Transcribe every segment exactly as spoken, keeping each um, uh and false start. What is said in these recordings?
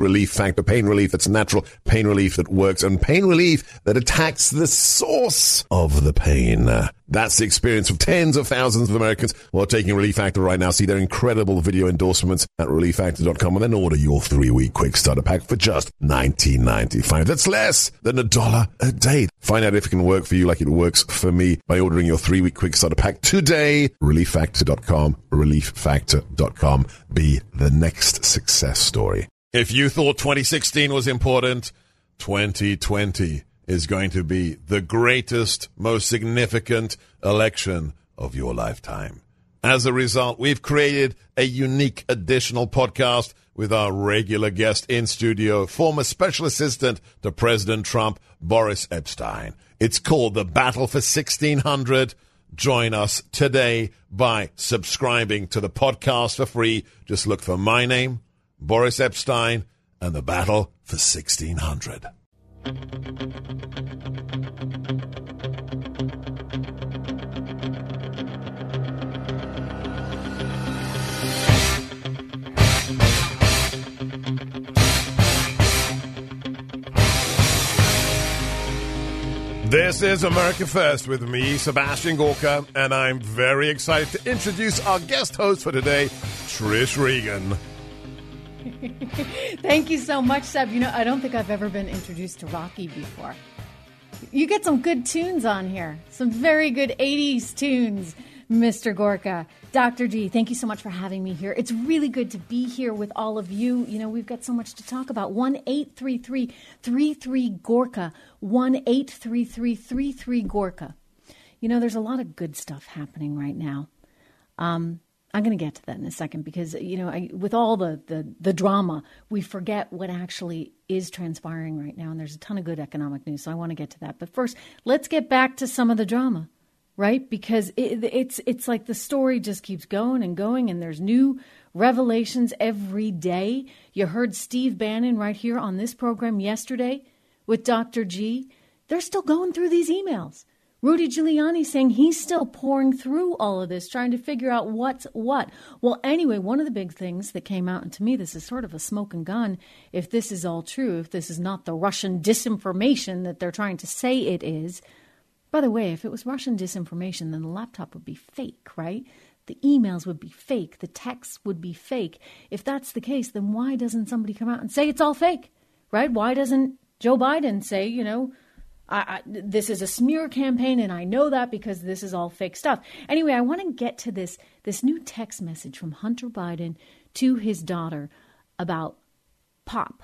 Relief Factor, pain relief that's natural, pain relief that works, and pain relief that attacks the source of the pain. That's the experience of tens of thousands of Americans who are taking Relief Factor right now. See their incredible video endorsements at relief factor dot com and then order your three-week quick starter pack for just nineteen ninety-five. That's less than a dollar a day. Find out if it can work for you like it works for me by ordering your three-week quick starter pack today. relief factor dot com, relief factor dot com. Be the next success story. If you thought twenty sixteen was important, twenty twenty is going to be the greatest, most significant election of your lifetime. As a result, we've created a unique additional podcast with our regular guest in studio, former special assistant to President Trump, Boris Epshteyn. It's called The Battle for sixteen hundred. Join us today by subscribing to the podcast for free. Just look for my name, Boris Epshteyn, and The Battle for sixteen hundred. This is America First with me, Sebastian Gorka, and I'm very excited to introduce our guest host for today, Trish Regan. Thank you so much, Seb. You know, I don't think I've ever been introduced to Rocky before. You get some good tunes on here. Some very good eighties tunes, Mister Gorka. Doctor G, thank you so much for having me here. It's really good to be here with all of you. You know, we've got so much to talk about. one eight three three three three Gorka. one eight three three three three Gorka. You know, there's a lot of good stuff happening right now. Um... I'm going to get to that in a second because, you know, I, with all the, the, the drama, we forget what actually is transpiring right now. And there's a ton of good economic news. So I want to get to that. But first, let's get back to some of the drama, right? Because it, it's it's like the story just keeps going and going. And there's new revelations every day. You heard Steve Bannon right here on this program yesterday with Doctor G. They're still going through these emails. Rudy Giuliani saying he's still pouring through all of this, trying to figure out what's what. Well, anyway, one of the big things that came out, and to me this is sort of a smoking gun, if this is all true, if this is not the Russian disinformation that they're trying to say it is. By the way, if it was Russian disinformation, then the laptop would be fake, right? The emails would be fake. The texts would be fake. If that's the case, then why doesn't somebody come out and say it's all fake, right? Why doesn't Joe Biden say, you know, I, I, this is a smear campaign, and I know that because this is all fake stuff. Anyway, I want to get to this this new text message from Hunter Biden to his daughter about Pop.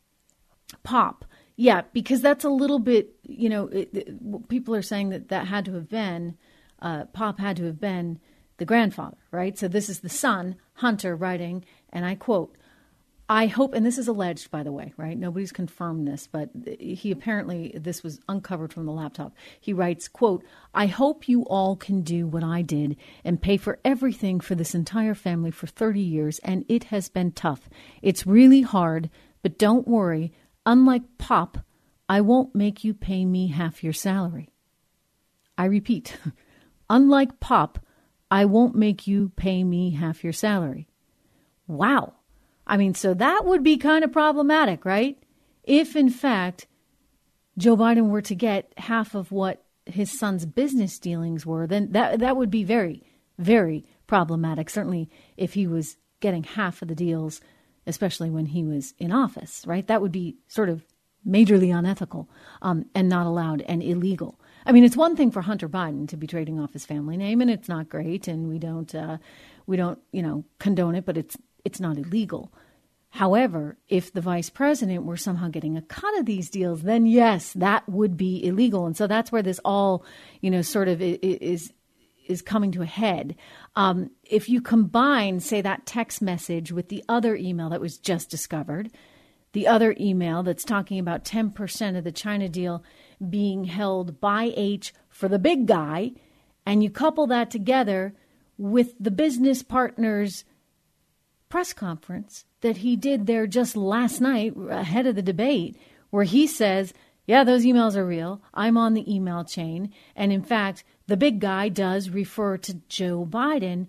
Pop. Yeah, because that's a little bit, you know, it, it, people are saying that that had to have been, uh, Pop had to have been the grandfather, right? So this is the son, Hunter, writing, and I quote, I hope, and this is alleged, by the way, right? Nobody's confirmed this, but he apparently, this was uncovered from the laptop. He writes, quote, I hope you all can do what I did and pay for everything for this entire family for thirty years, and it has been tough. It's really hard, but don't worry. Unlike Pop, I won't make you pay me half your salary. I repeat, unlike Pop, I won't make you pay me half your salary. Wow. I mean, so that would be kind of problematic, right? If, in fact, Joe Biden were to get half of what his son's business dealings were, then that that would be very, very problematic. Certainly if he was getting half of the deals, especially when he was in office, right? That would be sort of majorly unethical um, and not allowed and illegal. I mean, it's one thing for Hunter Biden to be trading off his family name, and it's not great, and we don't, uh, we don't, you know, condone it, but it's It's not illegal. However, if the vice president were somehow getting a cut of these deals, then yes, that would be illegal. And so that's where this all, you know, sort of is is coming to a head. Um, if you combine, say, that text message with the other email that was just discovered, the other email that's talking about ten percent of the China deal being held by H for the big guy, and you couple that together with the business partners press conference that he did there just last night ahead of the debate, where he says, yeah, those emails are real. I'm on the email chain. And in fact, the big guy does refer to Joe Biden.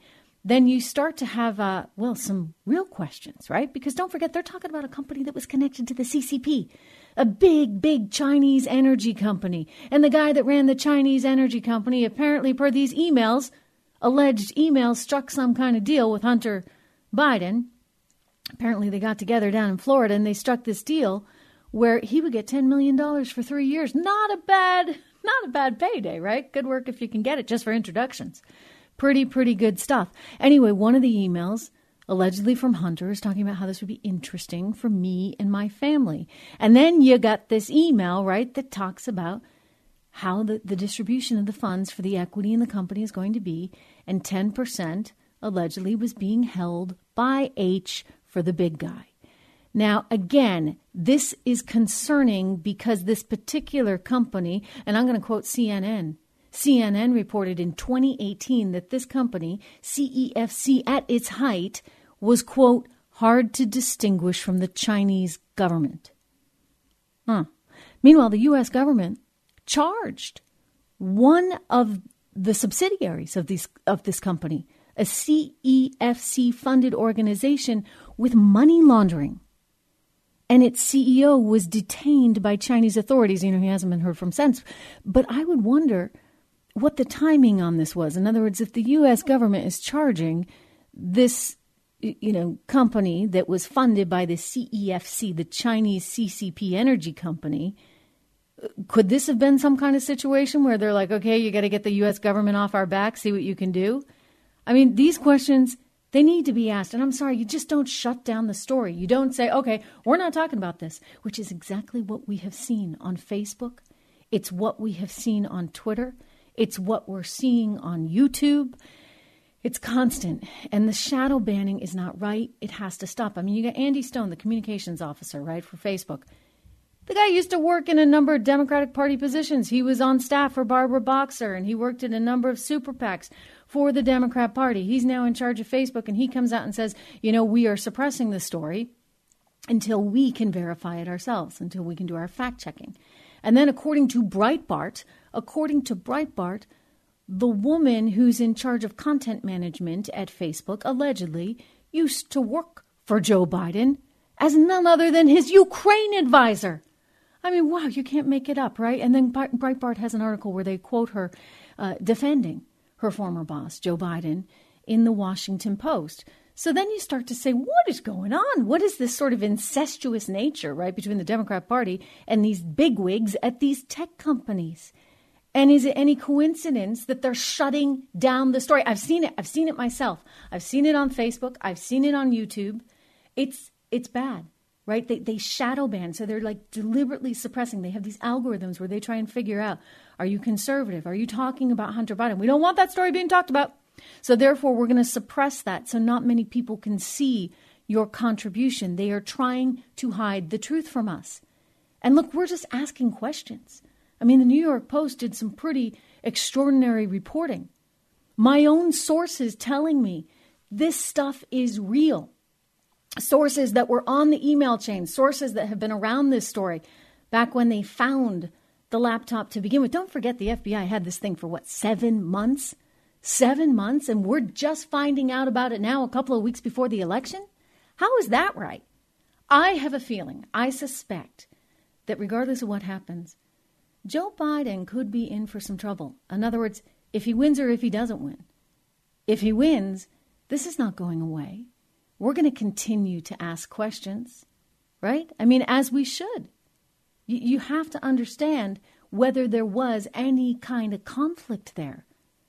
then you start to have, uh, well, some real questions, right? Because don't forget, they're talking about a company that was connected to the C C P, a big, big Chinese energy company. And the guy that ran the Chinese energy company, apparently per these emails, alleged emails, struck some kind of deal with Hunter Biden. Apparently they got together down in Florida and they struck this deal where he would get ten million dollars for three years. Not a bad, not a bad payday, right? Good work if you can get it just for introductions. Pretty, pretty good stuff. Anyway, one of the emails, allegedly from Hunter, is talking about how this would be interesting for me and my family. And then you got this email, right, that talks about how the, the distribution of the funds for the equity in the company is going to be, and ten percent allegedly was being held by H for the big guy. Now, again, this is concerning because this particular company, and I'm going to quote C N N, C N N reported in twenty eighteen that this company, C E F C, at its height, was, quote, hard to distinguish from the Chinese government. Huh. Meanwhile, the U S government charged one of the subsidiaries of these of this company, a C E F C-funded organization, with money laundering. And its C E O was detained by Chinese authorities. You know, he hasn't been heard from since. But I would wonder what the timing on this was. In other words, if the U S government is charging this, you know, company that was funded by the C E F C, the Chinese C C P energy company, could this have been some kind of situation where they're like, okay, you got to get the U S government off our back, see what you can do? I mean, these questions, they need to be asked. And I'm sorry, you just don't shut down the story. You don't say, okay, we're not talking about this, which is exactly what we have seen on Facebook. It's what we have seen on Twitter. It's what we're seeing on YouTube. It's constant. And the shadow banning is not right. It has to stop. I mean, you got Andy Stone, the communications officer, right, for Facebook. The guy used to work in a number of Democratic Party positions. He was on staff for Barbara Boxer, and he worked in a number of super PACs for the Democrat Party. He's now in charge of Facebook, and he comes out and says, you know, we are suppressing the story until we can verify it ourselves, until we can do our fact-checking. And then according to Breitbart, according to Breitbart, the woman who's in charge of content management at Facebook allegedly used to work for Joe Biden as none other than his Ukraine advisor. I mean, wow, you can't make it up, right? And then Breitbart has an article where they quote her uh, defending her former boss, Joe Biden, in the Washington Post. So then you start to say, what is going on? What is this sort of incestuous nature, right, between the Democrat Party and these bigwigs at these tech companies? And is it any coincidence that they're shutting down the story? I've seen it. I've seen it myself. I've seen it on Facebook. I've seen it on YouTube. It's it's bad, right? They they shadow ban. So they're like deliberately suppressing. They have these algorithms where they try and figure out, are you conservative? Are you talking about Hunter Biden? We don't want that story being talked about. So therefore, we're going to suppress that so not many people can see your contribution. They are trying to hide the truth from us. And look, we're just asking questions. I mean, the New York Post did some pretty extraordinary reporting. My own sources telling me this stuff is real. Sources that were on the email chain, sources that have been around this story back when they found the laptop to begin with. Don't forget the F B I had this thing for, what, seven months? Seven months, and we're just finding out about it now a couple of weeks before the election? How is that right? I have a feeling, I suspect, that regardless of what happens, Joe Biden could be in for some trouble. In other words, if he wins or if he doesn't win. If he wins, this is not going away. We're going to continue to ask questions, right? I mean, as we should. You, you have to understand whether there was any kind of conflict there.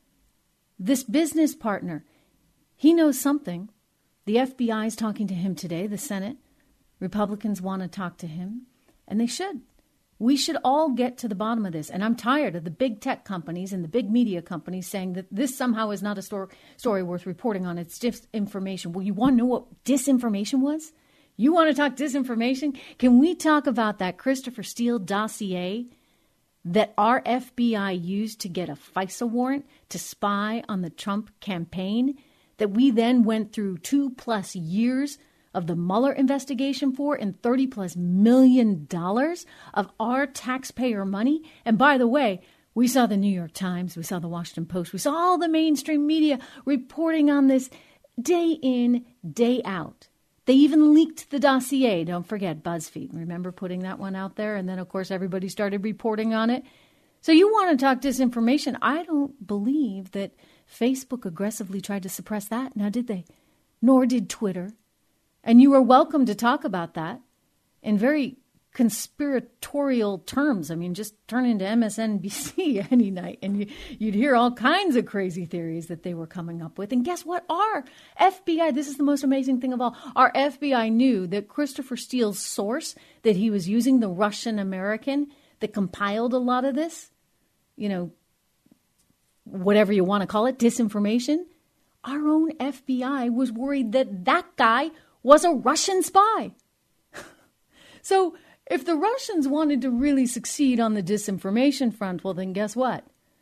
This business partner, he knows something. The F B I is talking to him today, the Senate. Republicans want to talk to him, and they should. We should all get to the bottom of this. And I'm tired of the big tech companies and the big media companies saying that this somehow is not a story, story worth reporting on. It's disinformation. Well, you want to know what disinformation was? You want to talk disinformation? Can we talk about that Christopher Steele dossier that our F B I used to get a FISA warrant to spy on the Trump campaign, that we then went through two plus years of the Mueller investigation for, and thirty plus million dollars of our taxpayer money? And by the way, we saw the New York Times, we saw the Washington Post, we saw all the mainstream media reporting on this day in, day out. They even leaked the dossier. Don't forget BuzzFeed. Remember putting that one out there? And then, of course, everybody started reporting on it. So you want to talk disinformation. I don't believe that Facebook aggressively tried to suppress that. Now, did they? Nor did Twitter. And you are welcome to talk about that in very conspiratorial terms. I mean, just turn into M S N B C any night and you, you'd hear all kinds of crazy theories that they were coming up with. And guess what? Our F B I, this is the most amazing thing of all, our F B I knew that Christopher Steele's source, that he was using, the Russian American that compiled a lot of this, you know, whatever you want to call it, disinformation. Our own F B I was worried that that guy was a Russian spy. So if the Russians wanted to really succeed on the disinformation front, well, then guess what?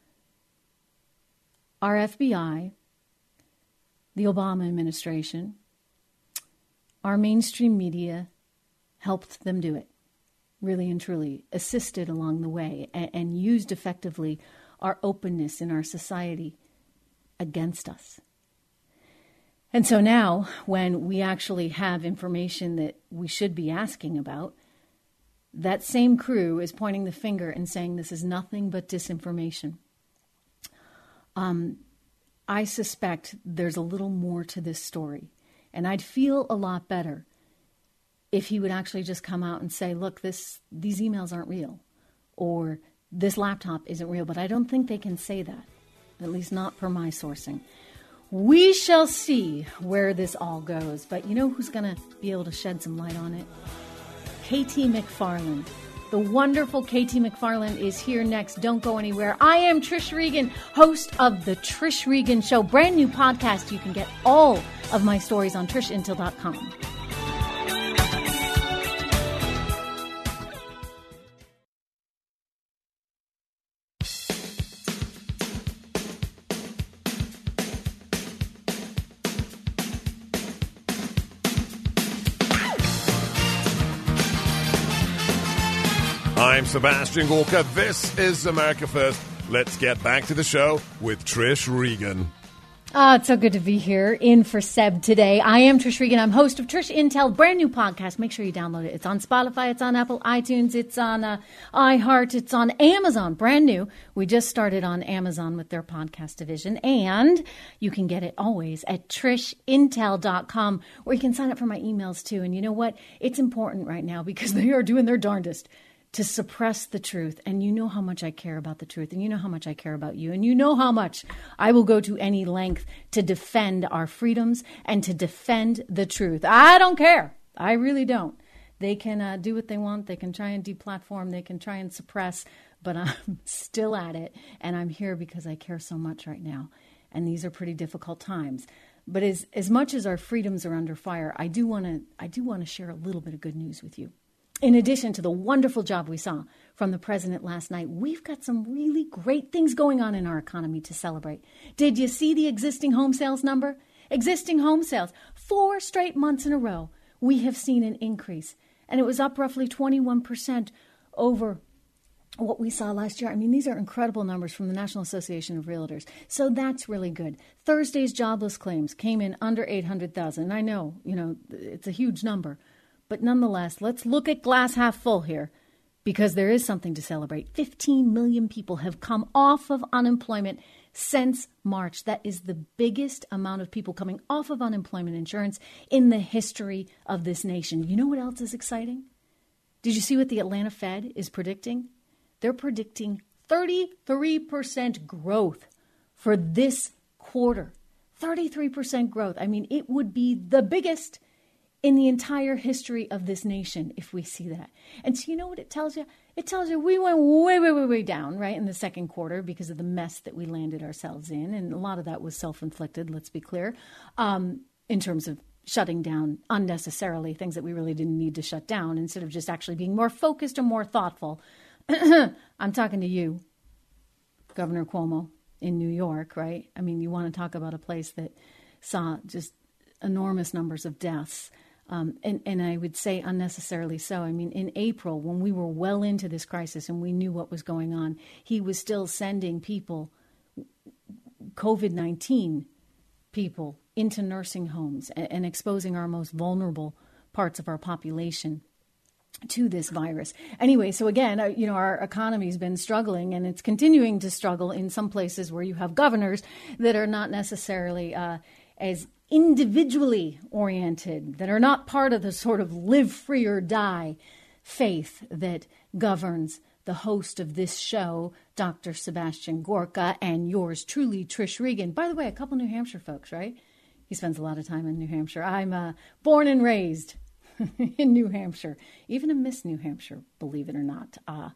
Our F B I, the Obama administration, our mainstream media helped them do it, really and truly, assisted along the way, and, and used effectively our openness in our society against us. And so now, when we actually have information that we should be asking about, that same crew is pointing the finger and saying this is nothing but disinformation. Um, I suspect there's a little more to this story. And I'd feel a lot better if he would actually just come out and say, look, this these emails aren't real, or this laptop isn't real. But I don't think they can say that, at least not per my sourcing. We shall see where this all goes. But you know who's going to be able to shed some light on it? Katie McFarland. The wonderful Katie McFarland is here next. Don't go anywhere. I am Trish Regan, host of The Trish Regan Show. Brand new podcast. You can get all of my stories on trish intel dot com. I'm Sebastian Gorka. This is America First. Let's get back to the show with Trish Regan. Ah, oh, it's so good to be here in for Seb today. I am Trish Regan. I'm host of Trish Intel, brand new podcast. Make sure you download it. It's on Spotify. It's on Apple iTunes. It's on uh, iHeart. It's on Amazon. Brand new. We just started on Amazon with their podcast division. And you can get it always at trish intel dot com, where you can sign up for my emails too. And you know what? It's important right now because they are doing their darndest to suppress the truth. And you know how much I care about the truth. And you know how much I care about you. And you know how much I will go to any length to defend our freedoms and to defend the truth. I don't care. I really don't. They can uh, do what they want. They can try and deplatform. They can try and suppress. But I'm still at it. And I'm here because I care so much right now. And these are pretty difficult times. But as as much as our freedoms are under fire, I do want to I do want to share a little bit of good news with you. In addition to the wonderful job we saw from the president last night, we've got some really great things going on in our economy to celebrate. Did you see the existing home sales number? Existing home sales, four straight months in a row, we have seen an increase. And it was up roughly twenty-one percent over what we saw last year. I mean, these are incredible numbers from the National Association of Realtors. So that's really good. Thursday's jobless claims came in under eight hundred thousand. I know, you know, it's a huge number. But nonetheless, let's look at glass half full here, because there is something to celebrate. fifteen million people have come off of unemployment since March. That is the biggest amount of people coming off of unemployment insurance in the history of this nation. You know what else is exciting? Did you see what the Atlanta Fed is predicting? They're predicting thirty-three percent growth for this quarter. thirty-three percent growth. I mean, it would be the biggest in the entire history of this nation if we see that. And so you know what it tells you? It tells you we went way, way, way, way down, right, in the second quarter because of the mess that we landed ourselves in. And a lot of that was self-inflicted, let's be clear, um, in terms of shutting down unnecessarily things that we really didn't need to shut down instead of just actually being more focused and more thoughtful. I'm talking to you, Governor Cuomo in New York, right? I mean, you want to talk about a place that saw just enormous numbers of deaths. Um, and, and I would say unnecessarily so. I mean, in April, when we were well into this crisis and we knew what was going on, he was still sending people, COVID nineteen people, into nursing homes and, and exposing our most vulnerable parts of our population to this virus. Anyway, so again, uh, you know, our economy's been struggling, and it's continuing to struggle in some places where you have governors that are not necessarily uh, as individually oriented, that are not part of the sort of live free or die faith that governs the host of this show, Doctor Sebastian Gorka, and yours truly, Trish Regan. By the way, a couple New Hampshire folks, right? He spends a lot of time in New Hampshire. I'm uh, born and raised in New Hampshire, even a Miss New Hampshire, believe it or not. Uh,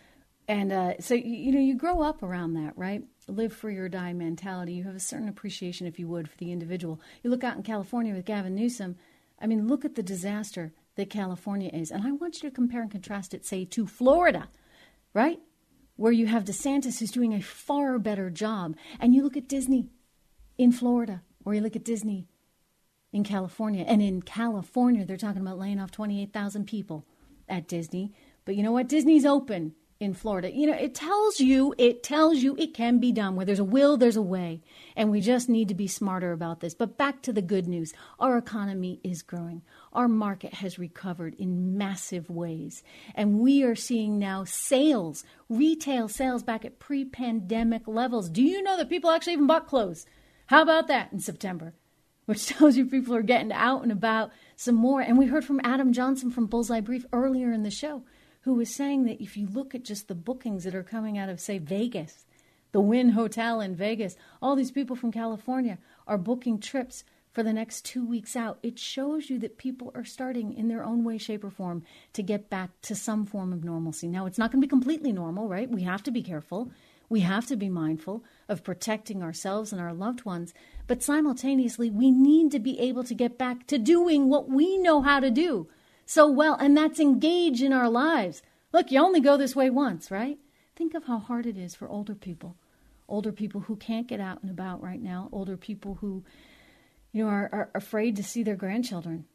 and uh, so, you know, you grow up around that, right? Live free or die mentality. You have a certain appreciation, if you would, for the individual. You look out in California with Gavin Newsom. I mean, look at the disaster that California is. And I want you to compare and contrast it, say, to Florida, right? Where you have DeSantis who's doing a far better job. And you look at Disney in Florida, or you look at Disney in California. And in California, they're talking about laying off twenty-eight thousand people at Disney. But you know what? Disney's open in Florida. You know, it tells you, it tells you it can be done. Where there's a will, there's a way. And we just need to be smarter about this. But back to the good news. Our economy is growing. Our market has recovered in massive ways. And we are seeing now sales, retail sales back at pre-pandemic levels. Do you know that people actually even bought clothes? How about that in September? Which tells you people are getting out and about some more. And we heard from Adam Johnson from Bullseye Brief earlier in the show, who was saying that if you look at just the bookings that are coming out of, say, Vegas, the Wynn Hotel in Vegas, all these people from California are booking trips for the next two weeks out. It shows you that people are starting in their own way, shape, or form to get back to some form of normalcy. Now, it's not going to be completely normal, right? We have to be careful. We have to be mindful of protecting ourselves and our loved ones. But simultaneously, we need to be able to get back to doing what we know how to do so well, and that's engage in our lives. Look, you only go this way once, right? Think of how hard it is for older people, older people who can't get out and about right now, older people who, you know, are, are afraid to see their grandchildren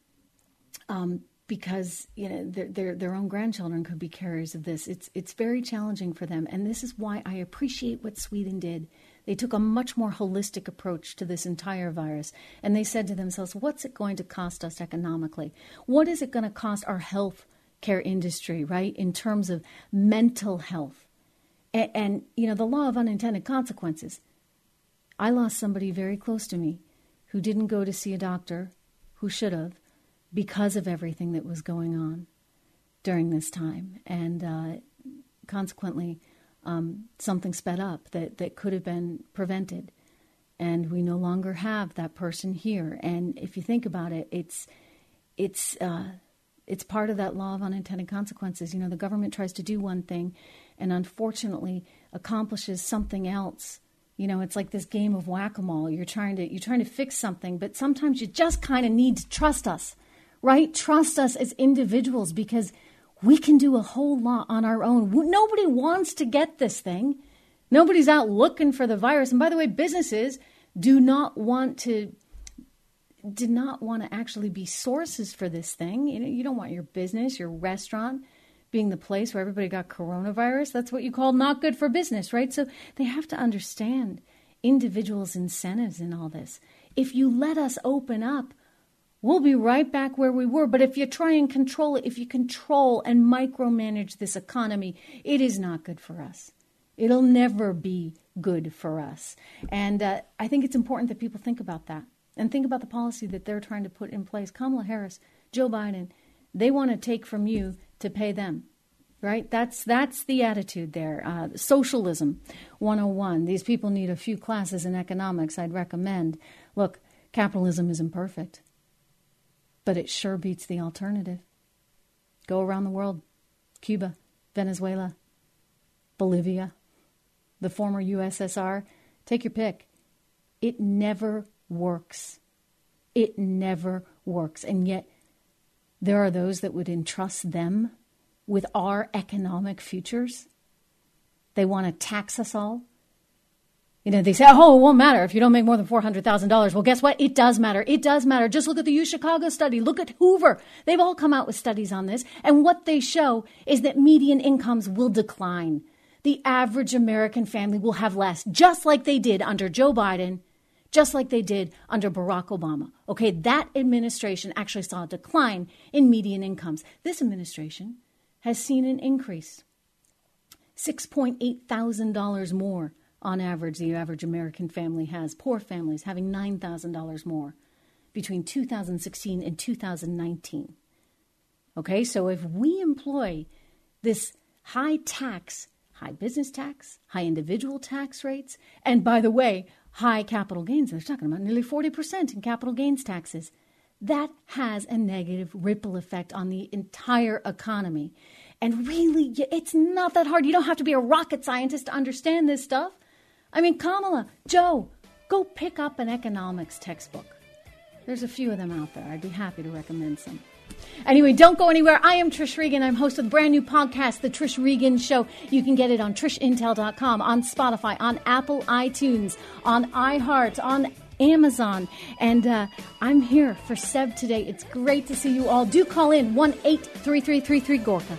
um, because, you know, their, their their own grandchildren could be carriers of this. It's it's very challenging for them, and this is why I appreciate what Sweden did. They took a much more holistic approach to this entire virus, and they said to themselves, what's it going to cost us economically? What is it going to cost our health care industry, right, in terms of mental health? And, and, you know, the law of unintended consequences. I lost somebody very close to me who didn't go to see a doctor, who should have, because of everything that was going on during this time. And uh, consequently, Um, something sped up that, that could have been prevented. And we no longer have that person here. And if you think about it, it's it's uh, it's part of that law of unintended consequences. You know, the government tries to do one thing and unfortunately accomplishes something else. You know, it's like this game of whack-a-mole. You're trying to you're trying to fix something, but sometimes you just kind of need to trust us, right? Trust us as individuals, because we can do a whole lot on our own. Nobody wants to get this thing. Nobody's out looking for the virus. And by the way, businesses do not want to did not want to actually be sources for this thing. You know, you don't want your business, your restaurant being the place where everybody got coronavirus. That's what you call not good for business, right? So they have to understand individuals' incentives in all this. If you let us open up, we'll be right back where we were. But if you try and control it, if you control and micromanage this economy, it is not good for us. It'll never be good for us. And uh, I think it's important that people think about that and think about the policy that they're trying to put in place. Kamala Harris, Joe Biden, they want to take from you to pay them, right? That's that's the attitude there. Uh, Socialism one oh one. These people need a few classes in economics I'd recommend. Look, capitalism isn't perfect, but it sure beats the alternative. Go around the world. Cuba, Venezuela, Bolivia, the former U S S R. Take your pick. It never works. It never works. And yet there are those that would entrust them with our economic futures. They want to tax us all. You know, they say, oh, it won't matter if you don't make more than four hundred thousand dollars. Well, guess what? It does matter. It does matter. Just look at the U Chicago study. Look at Hoover. They've all come out with studies on this. And what they show is that median incomes will decline. The average American family will have less, just like they did under Joe Biden, just like they did under Barack Obama. Okay, that administration actually saw a decline in median incomes. This administration has seen an increase, six point eight thousand dollars more on average. The average American family has. Poor families having nine thousand dollars more between two thousand sixteen and two thousand nineteen. Okay, so if we employ this high tax, high business tax, high individual tax rates, and by the way, high capital gains, they're talking about nearly forty percent in capital gains taxes, that has a negative ripple effect on the entire economy. And really, it's not that hard. You don't have to be a rocket scientist to understand this stuff. I mean, Kamala, Joe, go pick up an economics textbook. There's a few of them out there. I'd be happy to recommend some. Anyway, don't go anywhere. I am Trish Regan. I'm host of the brand new podcast, The Trish Regan Show. You can get it on trish intel dot com, on Spotify, on Apple iTunes, on iHeart, on Amazon. And uh, I'm here for Seb today. It's great to see you all. Do call in one eight three three three three Gorka.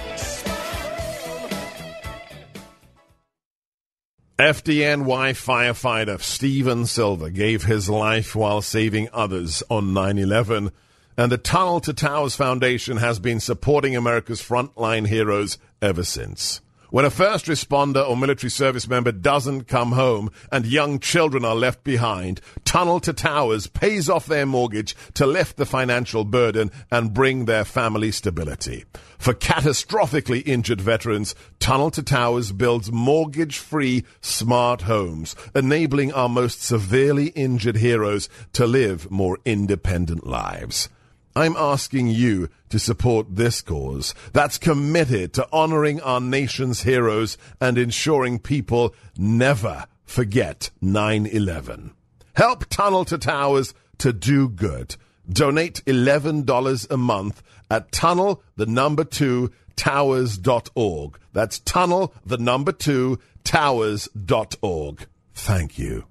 F D N Y firefighter Steven Silver gave his life while saving others on nine eleven. And the Tunnel to Towers Foundation has been supporting America's frontline heroes ever since. When a first responder or military service member doesn't come home and young children are left behind, Tunnel to Towers pays off their mortgage to lift the financial burden and bring their family stability. For catastrophically injured veterans, Tunnel to Towers builds mortgage-free smart homes, enabling our most severely injured heroes to live more independent lives. I'm asking you to support this cause that's committed to honoring our nation's heroes and ensuring people never forget nine eleven. Help Tunnel to Towers to do good. Donate eleven dollars a month at tunnel, the number two, towers dot org. That's tunnel, the number two, towers dot org. Thank you.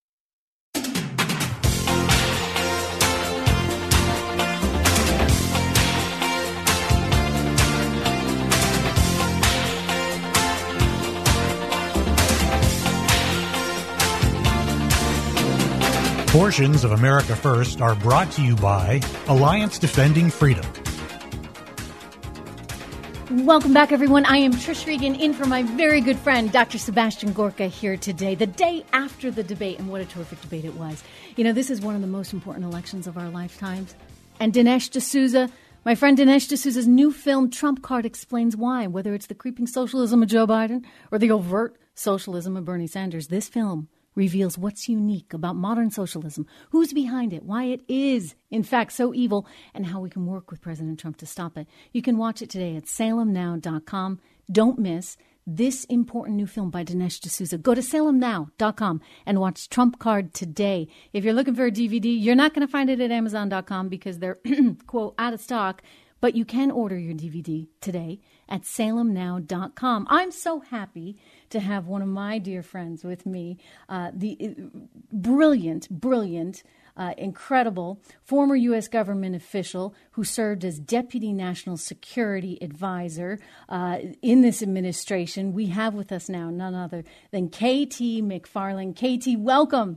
Portions of America First are brought to you by Alliance Defending Freedom. Welcome back, everyone. I am Trish Regan, in for my very good friend, Doctor Sebastian Gorka, here today, the day after the debate, and what a terrific debate it was. You know, this is one of the most important elections of our lifetimes. And Dinesh D'Souza, my friend Dinesh D'Souza's new film, Trump Card, explains why. Whether it's the creeping socialism of Joe Biden or the overt socialism of Bernie Sanders, this film reveals what's unique about modern socialism, who's behind it, why it is, in fact, so evil, and how we can work with President Trump to stop it. You can watch it today at salem now dot com. Don't miss this important new film by Dinesh D'Souza. Go to salem now dot com and watch Trump Card today. If you're looking for a D V D, you're not going to find it at amazon dot com because they're, quote, out of stock. But you can order your D V D today at salem now dot com. I'm so happy to have one of my dear friends with me, uh, the uh, brilliant, brilliant, uh, incredible former U S government official who served as Deputy National Security Advisor uh, in this administration. We have with us now none other than K T McFarland. K T, welcome.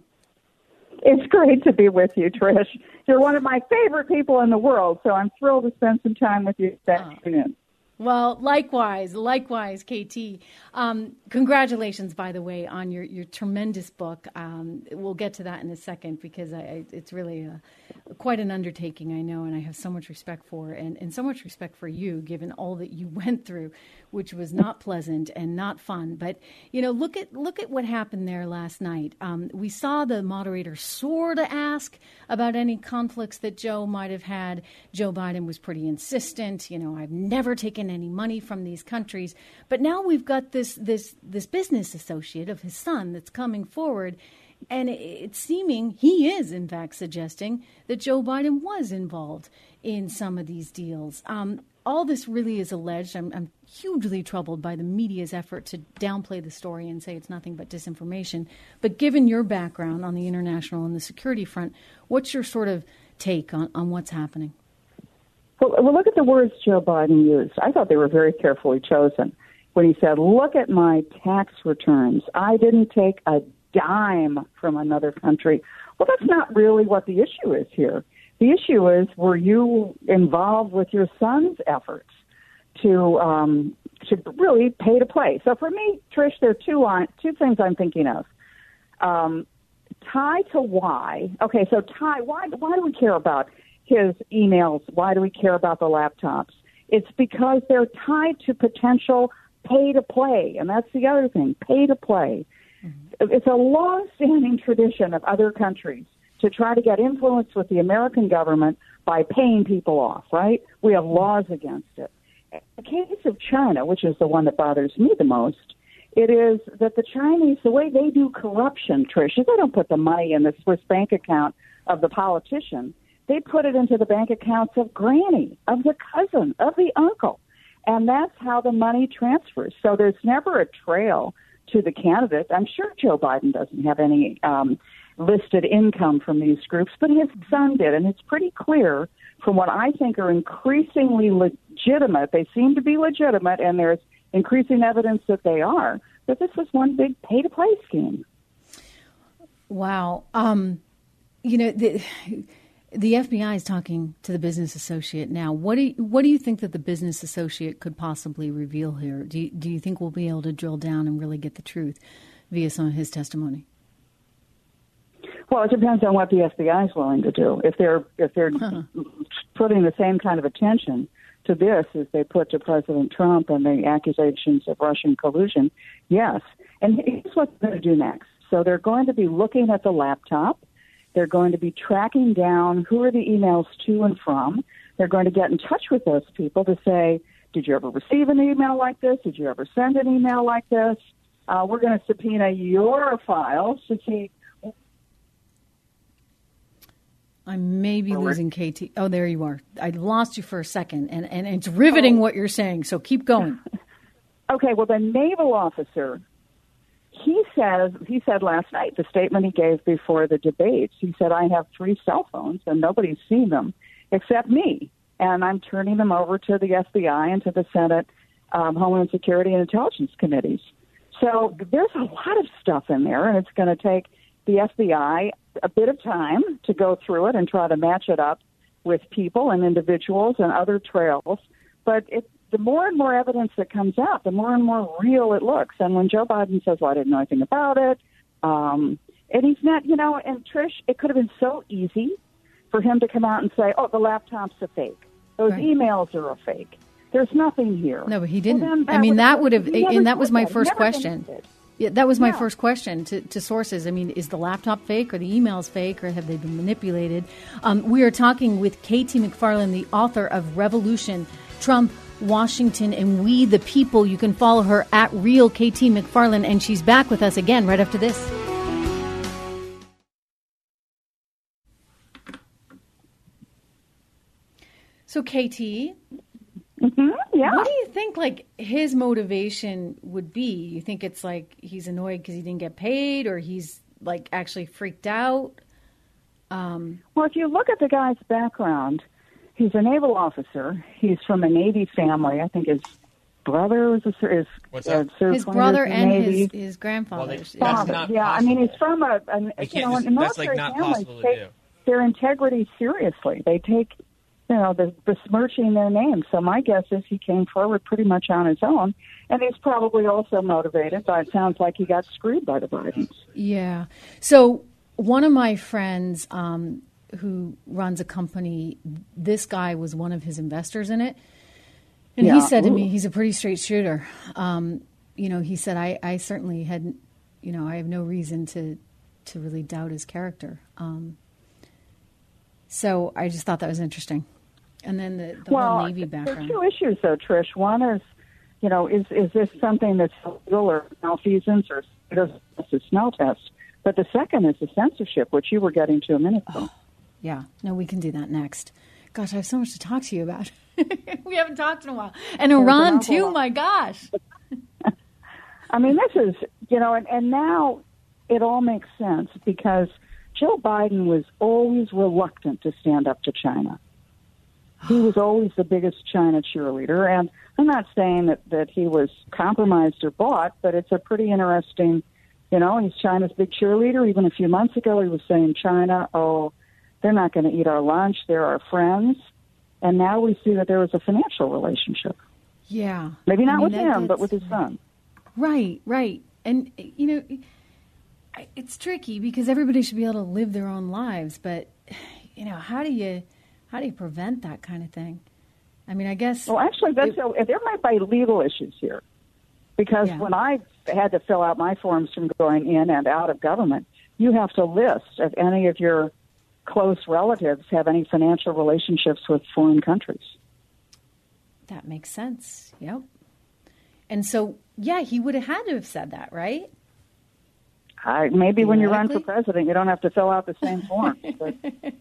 It's great to be with you, Trish. You're one of my favorite people in the world, so I'm thrilled to spend some time with you this afternoon. Well, likewise, likewise, K T. Um, congratulations, by the way, on your, your tremendous book. Um, we'll get to that in a second because I, I, it's really a, quite an undertaking, I know, and I have so much respect for, and, and so much respect for you, given all that you went through, which was not pleasant and not fun. But, you know, look at look at what happened there last night. Um, we saw the moderator sort of ask about any conflicts that Joe might have had. Joe Biden was pretty insistent. You know, I've never taken any money from these countries. But now we've got this this this business associate of his son that's coming forward, and it's seeming he is, in fact, suggesting that Joe Biden was involved in some of these deals. Um, all this really is alleged. I'm, I'm hugely troubled by the media's effort to downplay the story and say it's nothing but disinformation. But given your background on the international and the security front, what's your sort of take on, on what's happening? Well, well, look at the words Joe Biden used. I thought they were very carefully chosen when he said, look at my tax returns. I didn't take a dime from another country. Well, that's not really what the issue is here. The issue is, were you involved with your son's efforts to um, to really pay to play? So for me, Trish, there are two, on, two things I'm thinking of. Um, tie to why. Okay, so tie, why, why do we care about his emails? Why do we care about the laptops? It's because they're tied to potential pay to play, and that's the other thing, pay to play. Mm-hmm. It's a long-standing tradition of other countries to try to get influence with the American government by paying people off, right? We have laws against it. In the case of China, which is the one that bothers me the most, it is that the Chinese, the way they do corruption, Trish, is they don't put the money in the Swiss bank account of the politician. They put it into the bank accounts of granny, of the cousin, of the uncle. And that's how the money transfers. So there's never a trail to the candidate. I'm sure Joe Biden doesn't have any um, listed income from these groups, but his son did. And it's pretty clear from what I think are increasingly legitimate, they seem to be legitimate, and there's increasing evidence that they are, that this was one big pay-to-play scheme. Wow. Um, you know, the, the F B I is talking to the business associate now. What do you, what do you think that the business associate could possibly reveal here? Do you, do you think we'll be able to drill down and really get the truth via some of his testimony? Well, it depends on what the F B I is willing to do. If they're if they're huh. putting the same kind of attention to this as they put to President Trump and the accusations of Russian collusion, yes. And here's what they're going to do next. So they're going to be looking at the laptop. They're going to be tracking down who are the emails to and from. They're going to get in touch with those people to say, did you ever receive an email like this? Did you ever send an email like this? Uh, we're going to subpoena your files to see. I may be losing K T. Oh, there you are. I lost you for a second, and, and it's riveting oh. what you're saying, so keep going. Okay, well, the naval officer, he says, he said last night, the statement he gave before the debates, he said, I have three cell phones, and nobody's seen them except me, and I'm turning them over to the F B I and to the Senate um, Homeland Security and Intelligence Committees. So there's a lot of stuff in there, and it's going to take the F B I a bit of time to go through it and try to match it up with people and individuals and other trails. But it, the more and more evidence that comes out, the more and more real it looks. And when Joe Biden says, well, I didn't know anything about it, um, and he's not, you know, and Trish, it could have been so easy for him to come out and say, oh, the laptop's a fake. Those right. emails are a fake. There's nothing here. No, but he didn't. Well, I mean, that would have, and that was my first question. Yeah, that was my yeah. first question to, to sources. I mean, is the laptop fake, or the emails fake, or have they been manipulated? Um, we are talking with Katie McFarland, the author of Revolution, Trump, Washington, and We the People. You can follow her at Real Katie McFarland, and she's back with us again right after this. So, Katie, mm-hmm, yeah. what do you think, like, his motivation would be? You think it's like he's annoyed because he didn't get paid, or he's, like, actually freaked out? Um, well, if you look at the guy's background, he's a naval officer. He's from a Navy family. I think his brother was a his, What's that? Uh, his brother and Navy. his, his grandfather. Well, they, Father. not yeah, possible. I mean, he's from a, a you, you know, just, in that's military like not families, possible to take do. their integrity seriously. They take, you know, the besmirching their name. So my guess is he came forward pretty much on his own, and he's probably also motivated by, it sounds like he got screwed by the Bidens. Yeah. So one of my friends um, who runs a company, this guy was one of his investors in it. And yeah. he said to Ooh. me, he's a pretty straight shooter. Um, you know, he said, I, I certainly hadn't, you know, I have no reason to, to really doubt his character. Um, so I just thought that was interesting. And then the, the well, whole Navy background. There are two issues, though, Trish. One is, you know, is is this something that's illegal or malfeasance, or does a smell test? But the second is the censorship, which you were getting to a minute ago. Oh, yeah. No, we can do that next. Gosh, I have so much to talk to you about. We haven't talked in a while. And Iran, too, my gosh. I mean, this is, you know, and, and now it all makes sense because Joe Biden was always reluctant to stand up to China. He was always the biggest China cheerleader. And I'm not saying that, that he was compromised or bought, but it's a pretty interesting, You know, he's China's big cheerleader. Even a few months ago, he was saying China, oh, they're not going to eat our lunch. They're our friends. And now we see that there was a financial relationship. Yeah. Maybe not I mean, with that, him, but with his son. Right, right. And, you know, it's tricky because everybody should be able to live their own lives. But, you know, how do you how do you prevent that kind of thing? I mean, I guess... Well, actually, that's it, a, there might be legal issues here. Because yeah. when I had to fill out my forms from going in and out of government, you have to list if any of your close relatives have any financial relationships with foreign countries. That makes sense. Yep. And so, yeah, he would have had to have said that, right? I, maybe when you run for Likely? president, you don't have to fill out the same forms. But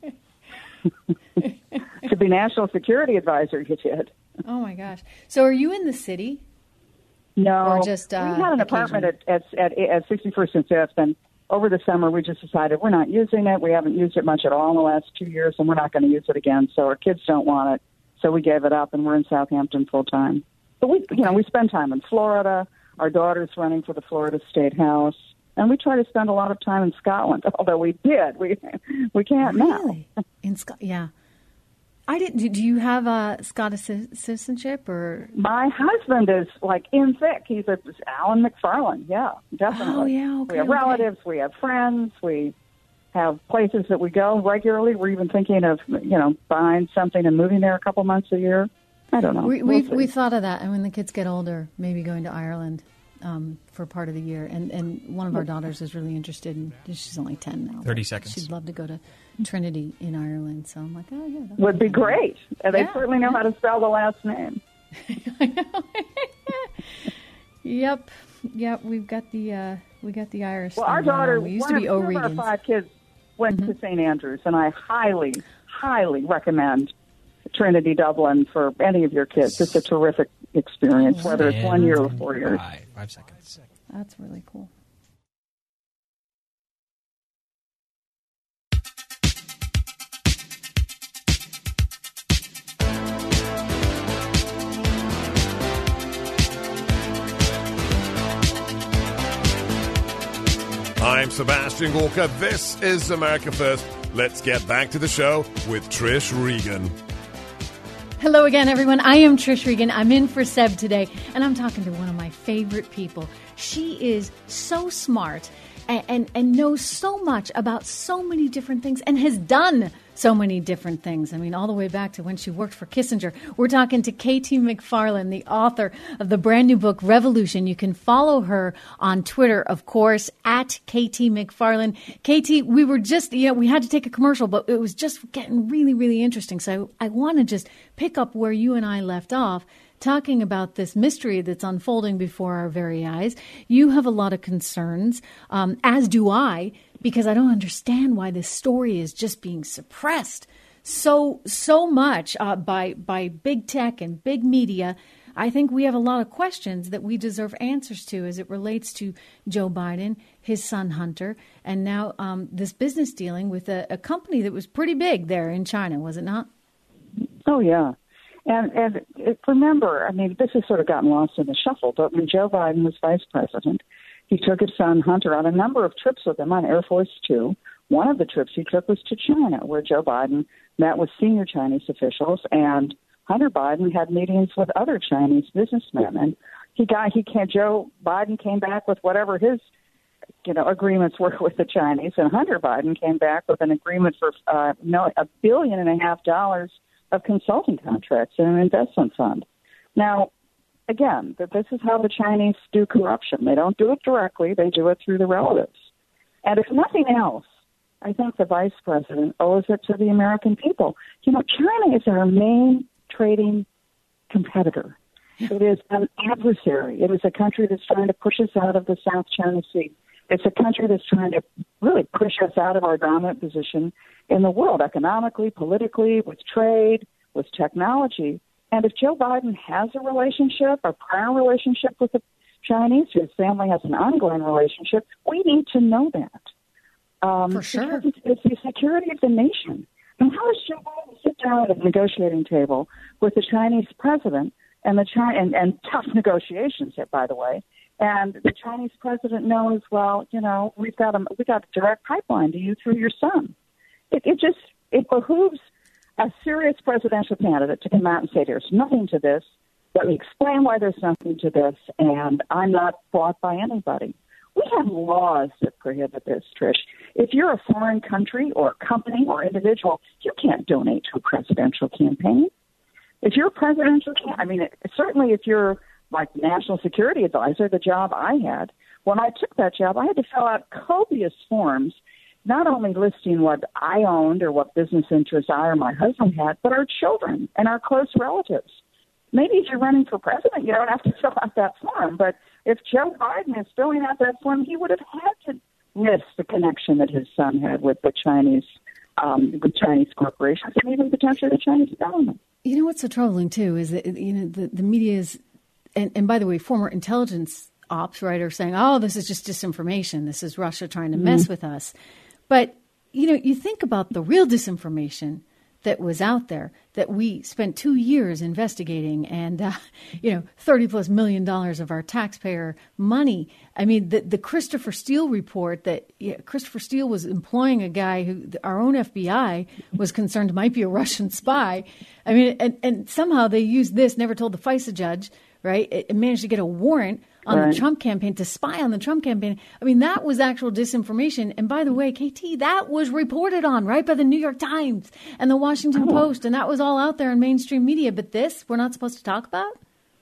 to be national security advisor, you did. Oh, my gosh. So are you in the city? No. Or just, uh, we had an apartment at, at, at, at sixty-first and fifth, and over the summer we just decided we're not using it. We haven't used it much at all in the last two years, and we're not going to use it again. So our kids don't want it. So we gave it up, and we're in Southampton full time. But we, you know, we spend time in Florida. Our daughter's running for the Florida State House, and we try to spend a lot of time in Scotland. Although we did, we we can't really? now. In Scot, yeah. I didn't. Do you have a Scottish citizenship or? My husband is like in thick. He's a Alan McFarlane. Yeah, definitely. Oh yeah. Okay, we have okay. relatives. We have friends. We have places that we go regularly. We're even thinking of, you know, buying something and moving there a couple months a year. I don't know. We, we'll we've see. we've thought of that, and when the kids get older, maybe going to Ireland um, for part of the year. And and one of our daughters is really interested in. She's only ten now. Thirty seconds. She'd love to go to Trinity in Ireland. So I'm like, oh yeah, that would be great. And they Yeah. certainly know how to spell the last name. I know. Yep, yep. We've got the uh, we got the Irish. Well, thing our going daughter, on. We used one to be of, two of our O'Regans. five kids went Mm-hmm. to Saint Andrews, and I highly, highly recommend Trinity Dublin for any of your kids. It's a terrific experience, whether it's one year or four years. Five, five seconds. That's really cool. I'm Sebastian Gorka. This is America First. Let's get back to the show with Trish Regan. Hello again, everyone. I am Trish Regan. I'm in for Seb today, and I'm talking to one of my favorite people. She is so smart and, and, and knows so much about so many different things and has done so many different things. I mean, all the way back to when she worked for Kissinger. We're talking to K T McFarland, the author of the brand new book, Revolution. You can follow her on Twitter, of course, at K T McFarland. K T, we were just, you know, we had to take a commercial, but it was just getting really, really interesting. So I, I want to just pick up where you and I left off, talking about this mystery that's unfolding before our very eyes. You have a lot of concerns, um, as do I, because I don't understand why this story is just being suppressed so so much uh, by by big tech and big media. I think we have a lot of questions that we deserve answers to as it relates to Joe Biden, his son Hunter, and now um, this business dealing with a, a company that was pretty big there in China, was it not? Oh, yeah. And, and it, remember, I mean, this has sort of gotten lost in the shuffle, but when Joe Biden was vice president, he took his son Hunter on a number of trips with him on Air Force Two. One of the trips he took was to China, where Joe Biden met with senior Chinese officials, and Hunter Biden had meetings with other Chinese businessmen. And he got he can Joe Biden came back with whatever his you know agreements were with the Chinese, and Hunter Biden came back with an agreement for uh, no a billion and a half dollars of consulting contracts in an investment fund. Now, again, that this is how the Chinese do corruption. They don't do it directly. They do it through the relatives. And if nothing else, I think the vice president owes it to the American people. You know, China is our main trading competitor. It is an adversary. It is a country that's trying to push us out of the South China Sea. It's a country that's trying to really push us out of our dominant position in the world, economically, politically, with trade, with technology. And if Joe Biden has a relationship, a prior relationship with the Chinese, his family has an ongoing relationship, we need to know that. Um, For sure. Because it's, it's the security of the nation. And how does Joe Biden sit down at a negotiating table with the Chinese president and the China and, and tough negotiations, by the way. And the Chinese president knows, well, you know, we've got a we got a direct pipeline to you through your son. It, it just it behooves a serious presidential candidate to come out and say there's nothing to this. Let me explain why there's nothing to this, and I'm not bought by anybody. We have laws that prohibit this, Trish. If you're a foreign country or company or individual, you can't donate to a presidential campaign. If you're a presidential candidate, I mean, it, certainly if you're like national security advisor, the job I had, when I took that job, I had to fill out copious forms, not only listing what I owned or what business interests I or my husband had, but our children and our close relatives. Maybe if you're running for president, you don't have to fill out that form. But if Joe Biden is filling out that form, he would have had to list the connection that his son had with the Chinese, um, with Chinese corporations and even potentially the Chinese government. You know what's so troubling too is that you know the, the media is, and, and by the way, former intelligence ops writers saying, "Oh, this is just disinformation. This is Russia trying to mm-hmm. mess with us." But you know, you think about the real disinformation that was out there that we spent two years investigating and, uh, you know, thirty plus million dollars of our taxpayer money. I mean, the, the Christopher Steele report that yeah, Christopher Steele was employing a guy who our own F B I was concerned might be a Russian spy. I mean, and, and somehow they used this, never told the FISA judge, right? It, it managed to get a warrant on right. the Trump campaign, to spy on the Trump campaign. I mean, that was actual disinformation. And by the way, K T, that was reported on, right, by the New York Times and the Washington oh. Post. And that was all out there in mainstream media. But this, we're not supposed to talk about?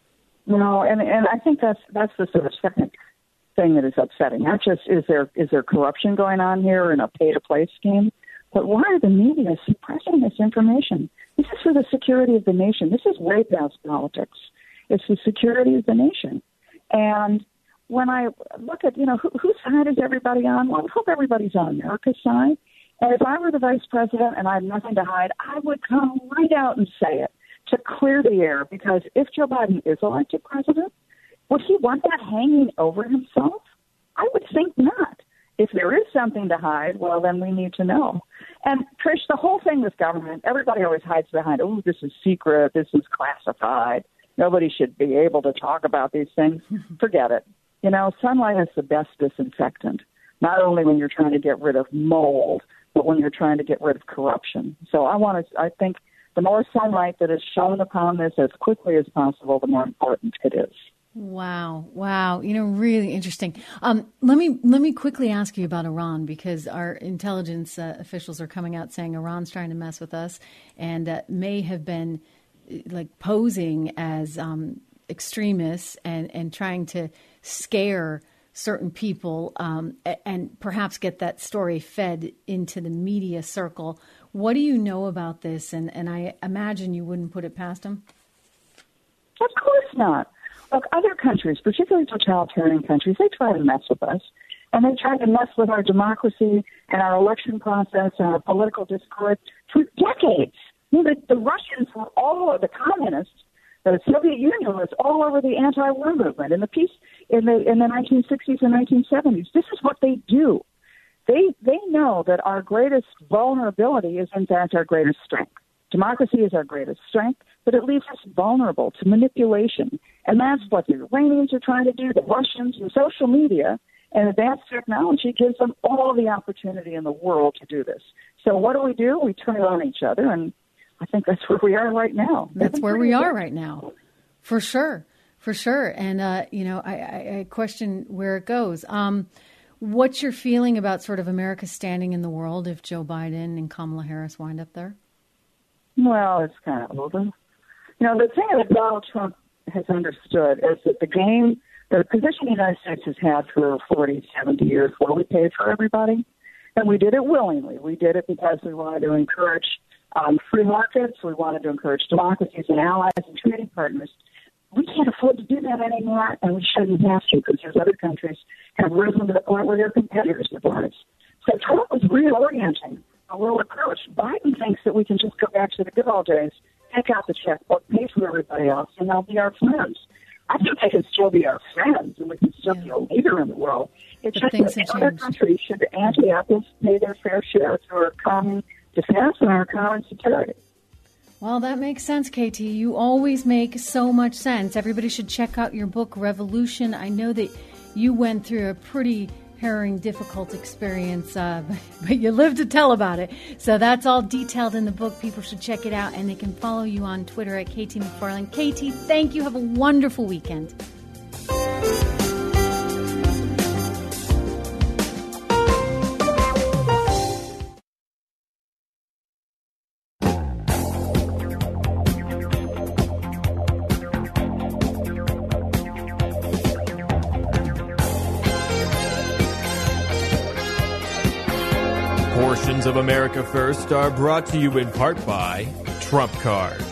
No, and, and I think that's that's the sort of second thing that is upsetting. Not just is there is there corruption going on here in a pay-to-play scheme, but why are the media suppressing this information? This is for the security of the nation. This is way past politics. It's the security of the nation. And when I look at, you know, who, whose side is everybody on? Well, I hope everybody's on America's side. And if I were the vice president and I had nothing to hide, I would come right out and say it to clear the air. Because if Joe Biden is elected president, would he want that hanging over himself? I would think not. If there is something to hide, well, then we need to know. And, Trish, the whole thing with government, everybody always hides behind, oh, this is secret, this is classified. Nobody should be able to talk about these things. Forget it. You know, sunlight is the best disinfectant, not only when you're trying to get rid of mold, but when you're trying to get rid of corruption. So I want to, I think the more sunlight that is shown upon this as quickly as possible, the more important it is. Wow. Wow. You know, really interesting. Um, let me let me quickly ask you about Iran, because our intelligence uh, officials are coming out saying Iran's trying to mess with us and uh, may have been like posing as um, extremists and, and trying to scare certain people um, and perhaps get that story fed into the media circle. What do you know about this? And, and I imagine you wouldn't put it past them? Of course not. Look, other countries, particularly totalitarian countries, they try to mess with us. And they try to mess with our democracy and our election process and our political discourse for decades. You know, the, the Russians were all over, the communists, the Soviet Union was all over the anti-war movement in the peace in the in the nineteen sixties and nineteen seventies. This is what they do. They they know that our greatest vulnerability is in fact our greatest strength. Democracy is our greatest strength, but it leaves us vulnerable to manipulation. And that's what the Iranians are trying to do, the Russians, and social media and advanced technology gives them all the opportunity in the world to do this. So what do we do? We turn it on each other, and I think that's where we are right now. That's where we are right now, for sure, for sure. And, uh, you know, I, I, I question where it goes. Um, what's your feeling about sort of America's standing in the world if Joe Biden and Kamala Harris wind up there? Well, it's kind of over. You know, the thing that Donald Trump has understood is that the game, the position the United States has had for forty, seventy years, where we paid for everybody, and we did it willingly. We did it because we wanted to encourage Um, free markets. We wanted to encourage democracies and allies and trading partners. We can't afford to do that anymore, and we shouldn't have to, because those other countries have risen to the point where they're competitors of ours. So Trump was reorienting a world approach. Biden thinks that we can just go back to the good old days, take out the checkbook, pay for everybody else, and they'll be our friends. I think they can still be our friends, and we can still yeah. be a leader in the world. It's but just that other countries should ante up and pay their fair share through our common defense and our common security. Well, that makes sense, K T. You always make so much sense. Everybody should check out your book, Revolution. I know that you went through a pretty harrowing, difficult experience, uh, but, but you lived to tell about it. So that's all detailed in the book. People should check it out, and they can follow you on Twitter at K T McFarland. K T, thank you. Have a wonderful weekend. Portions of America First are brought to you in part by Trump Card.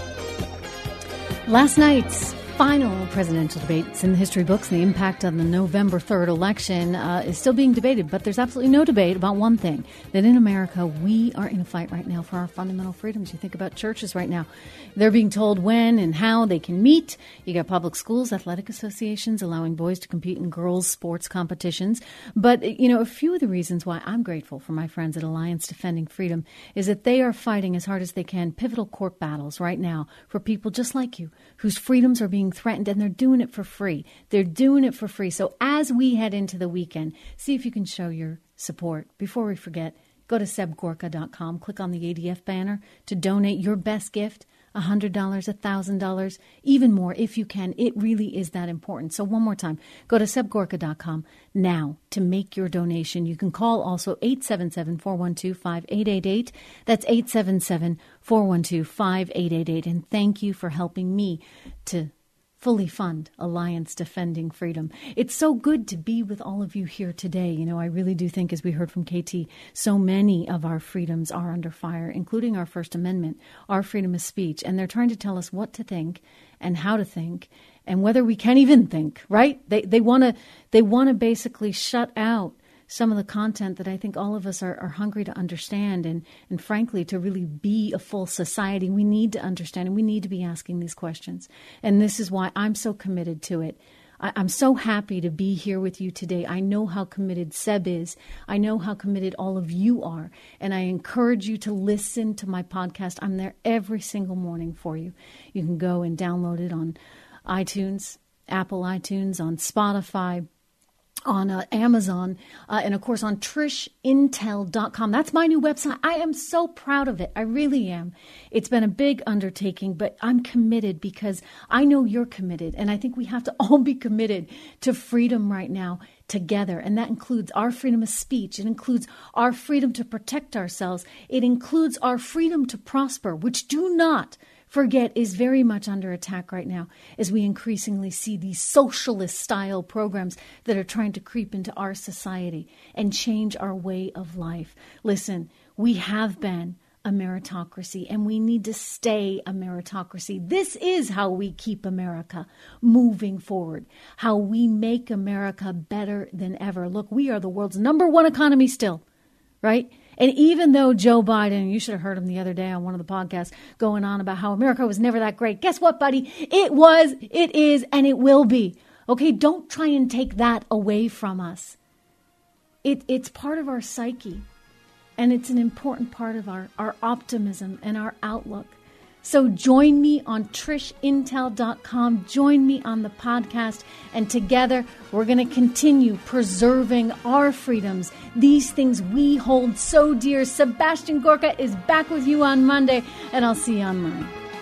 Last night's final presidential debates in the history books and the impact on the November third election uh, is still being debated, but there's absolutely no debate about one thing, that in America we are in a fight right now for our fundamental freedoms. You think about churches right now. They're being told when and how they can meet. You got public schools, athletic associations allowing boys to compete in girls' sports competitions. But, you know, a few of the reasons why I'm grateful for my friends at Alliance Defending Freedom is that they are fighting as hard as they can pivotal court battles right now for people just like you whose freedoms are being threatened, and they're doing it for free. They're doing it for free. So as we head into the weekend, see if you can show your support. Before we forget, go to seb gorka dot com, click on the A D F banner to donate your best gift. one hundred dollars, one thousand dollars, even more if you can. It really is that important. So one more time, go to seb gorka dot com now to make your donation. You can call also eight seven seven, four one two, five eight eight eight. That's eight seven seven, four one two, five eight eight eight. And thank you for helping me to fully fund Alliance Defending Freedom. It's so good to be with all of you here today. You know, I really do think, as we heard from K T, so many of our freedoms are under fire, including our First Amendment, our freedom of speech. And they're trying to tell us what to think and how to think and whether we can even think, right? They they want to they want to basically shut out some of the content that I think all of us are, are hungry to understand. And, and frankly, to really be a full society, we need to understand and we need to be asking these questions. And this is why I'm so committed to it. I, I'm so happy to be here with you today. I know how committed Seb is. I know how committed all of you are. And I encourage you to listen to my podcast. I'm there every single morning for you. You can go and download it on iTunes, Apple iTunes, on Spotify, on uh, Amazon, uh, and of course on trish intel dot com. That's my new website. I am so proud of it. I really am. It's been a big undertaking, but I'm committed because I know you're committed. And I think we have to all be committed to freedom right now together. And that includes our freedom of speech. It includes our freedom to protect ourselves. It includes our freedom to prosper, which do not forget is very much under attack right now as we increasingly see these socialist-style programs that are trying to creep into our society and change our way of life. Listen, we have been a meritocracy, and we need to stay a meritocracy. This is how we keep America moving forward, how we make America better than ever. Look, we are the world's number one economy still, right? And even though Joe Biden, you should have heard him the other day on one of the podcasts going on about how America was never that great. Guess what, buddy? It was, it is, and it will be. Okay, don't try and take that away from us. It, it's part of our psyche, and it's an important part of our, our optimism and our outlook. So join me on trish intel dot com. Join me on the podcast. And together, we're going to continue preserving our freedoms, these things we hold so dear. Sebastian Gorka is back with you on Monday, and I'll see you online.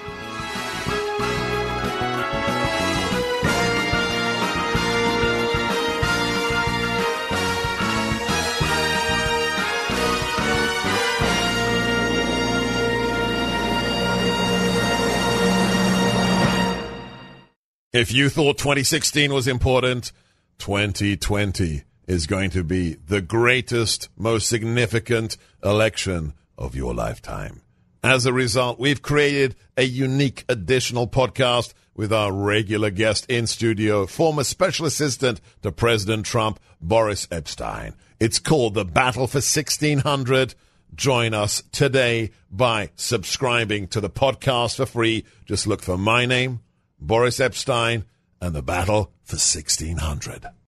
If you thought twenty sixteen was important, twenty twenty is going to be the greatest, most significant election of your lifetime. As a result, we've created a unique additional podcast with our regular guest in studio, former special assistant to President Trump, Boris Epshteyn. It's called The Battle for sixteen hundred. Join us today by subscribing to the podcast for free. Just look for my name, Boris Epshteyn, and The Battle for sixteen hundred.